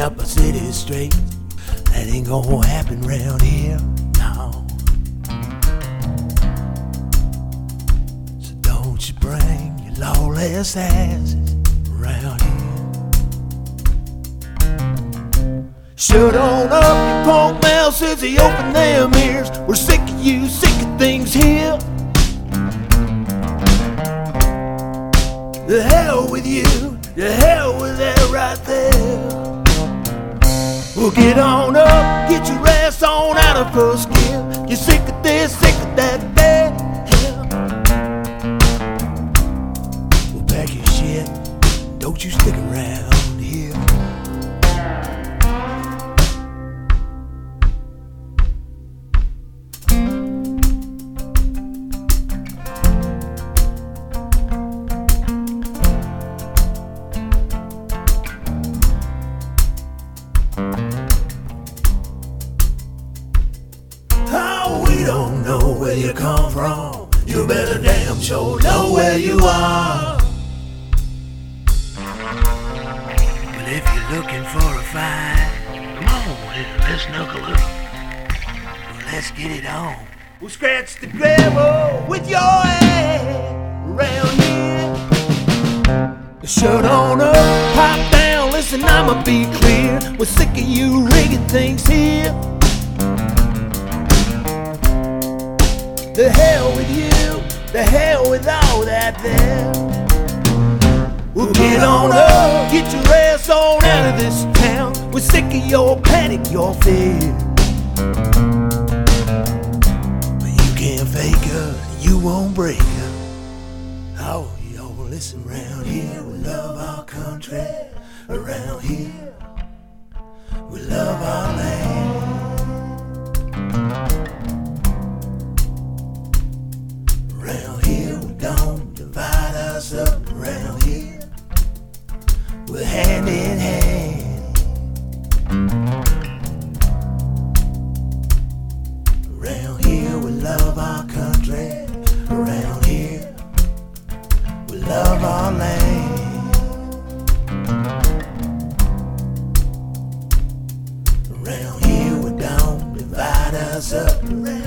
up a city straight. That ain't gonna happen round here, no. So don't you bring your lawless asses around here. Shut on up, you punk mouth, says he opened them ears. We're sick of you, sick of things here. The hell with you, the hell with that right there. Well, get on up, get your ass on out of first gear. You're sick of this, sick of that, hell. Well, pack your shit, don't you stick around here. Don't know where you come from, you better damn sure know where you are. But if you're looking for a fight, come on, let's knuckle up. Well, let's get it on. We'll scratch the gravel with your ass around here. Shut on up, pop down, listen, I'ma be clear. We're sick of you rigging things here. The hell with you, the hell with all that there. Well, get on up, get your ass on out of this town. We're sick of your panic, your fear. But you can't fake us, you won't break us. Oh, yo, listen, round here, we love our country. Around here, we love our land. Around here, we don't divide us up. Around here, we're hand in hand. Around here, we love our country. Around here, we love our land. Around here, we don't divide us up.